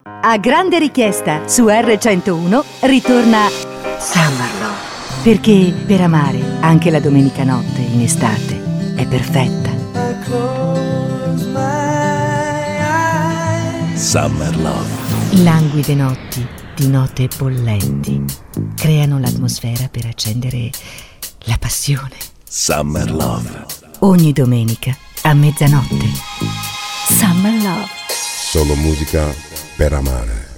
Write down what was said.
A grande richiesta su R101 ritorna Summer Love. Perché per amare anche la domenica notte in estate è perfetta. Summer Love. Languide notti di note bollenti creano l'atmosfera per accendere la passione. Summer Love. Ogni domenica a mezzanotte. Summer Love. Solo musica per amare.